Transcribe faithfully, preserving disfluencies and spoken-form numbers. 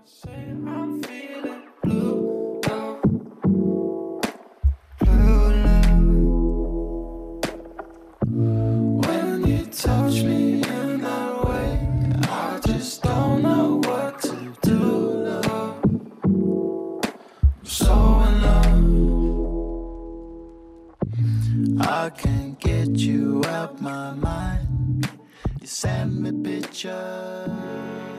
Say I'm feeling blue, love, blue love. When you touch me in that way, I just don't know what to do, love. I'm so in love. I can't get you out my mind. You send me pictures.